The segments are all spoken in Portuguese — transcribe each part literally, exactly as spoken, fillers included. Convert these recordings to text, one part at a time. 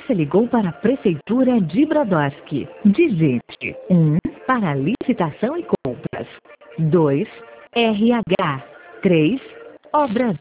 Você ligou para a Prefeitura de Brodowski. Digite um para licitação e compras. dois R H. três Obras.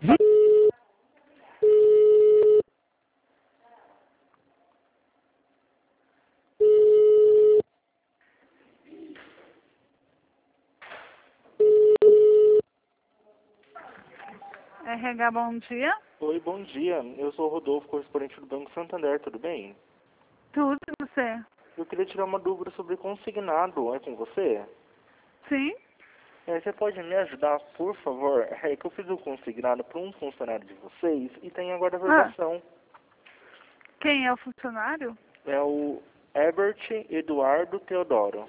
R H, bom dia. Oi, bom dia. Eu sou o Rodolfo, correspondente do Banco Santander, tudo bem? Tudo e você? Eu queria tirar uma dúvida sobre consignado, é com você? Sim? É, você pode me ajudar, por favor? É que eu fiz o consignado para um funcionário de vocês e tem agora a Ah, verbação. quem é o funcionário? É o Herbert Eduardo Teodoro.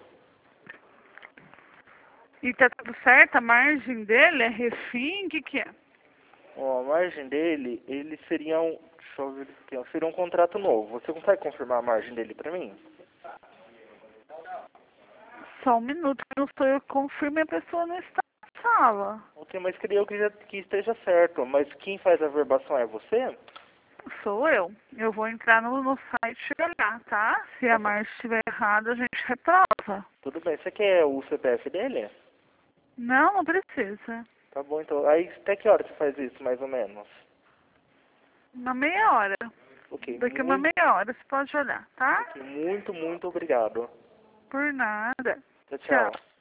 E tá tudo certo? A margem dele é refim? O que que é? Ó, a margem dele, ele seria um... Deixa eu ver aqui, ó, seria um contrato novo. Você consegue confirmar a margem dele para mim? Só um minuto, não sou eu que confirmo e a pessoa não está na sala. Ok, mas queria eu que, já, que esteja certo. Mas quem faz a verbação é você? Sou eu. Eu vou entrar no, no site e olhar, tá? Se a margem estiver errada, a gente reprova. Tudo bem. Você quer o C P F dele? Não, não precisa. Tá bom, então. Aí até que hora você faz isso, mais ou menos? Uma meia hora. Ok, Daqui a uma muito, meia hora você pode olhar, tá? ok, muito, muito obrigado. Por nada. Tchau, Tchau. tchau.